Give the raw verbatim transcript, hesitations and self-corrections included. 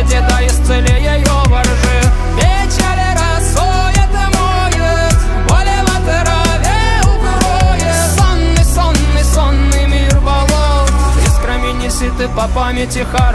воде, да исцели ее воржи. Печали росой отмоет, боли в отрыве укроет. Сонный, сонный, сонный мир болот, искрами неси ты по памяти хай.